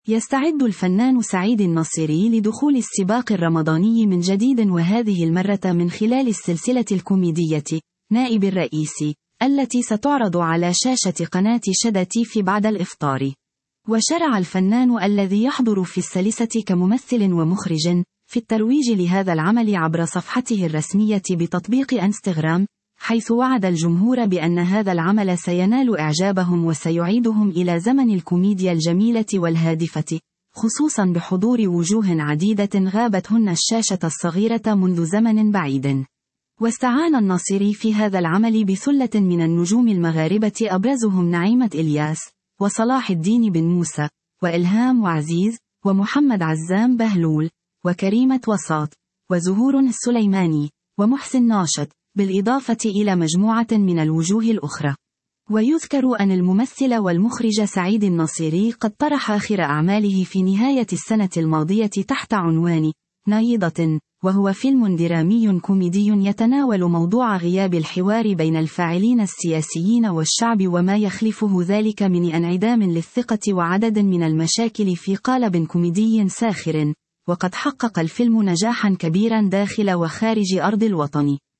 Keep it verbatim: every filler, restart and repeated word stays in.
يستعد الفنان سعيد الناصري لدخول السباق الرمضاني من جديد، وهذه المرة من خلال السلسلة الكوميدية نائب الرئيس، التي ستعرض على شاشة قناة شدا تيفي بعد الإفطار. وشرع الفنان الذي يحضر في السلسلة كممثل ومخرج في الترويج لهذا العمل عبر صفحته الرسمية بتطبيق انستغرام، حيث وعد الجمهور بأن هذا العمل سينال إعجابهم وسيعيدهم إلى زمن الكوميديا الجميلة والهادفة، خصوصا بحضور وجوه عديدة غابت هن الشاشة الصغيرة منذ زمن بعيد. واستعان الناصري في هذا العمل بثلة من النجوم المغاربة أبرزهم نعيمة إلياس، وصلاح الدين بن موسى، وإلهام وعزيز، ومحمد عزام بهلول، وكريمة وساط، وزهور السليماني، ومحسن ناشط، بالإضافة إلى مجموعة من الوجوه الأخرى. ويذكر أن الممثل والمخرج سعيد الناصري قد طرح آخر أعماله في نهاية السنة الماضية تحت عنوان نايضة، وهو فيلم درامي كوميدي يتناول موضوع غياب الحوار بين الفاعلين السياسيين والشعب وما يخلفه ذلك من انعدام للثقة وعدد من المشاكل في قالب كوميدي ساخر. وقد حقق الفيلم نجاحا كبيرا داخل وخارج أرض الوطن.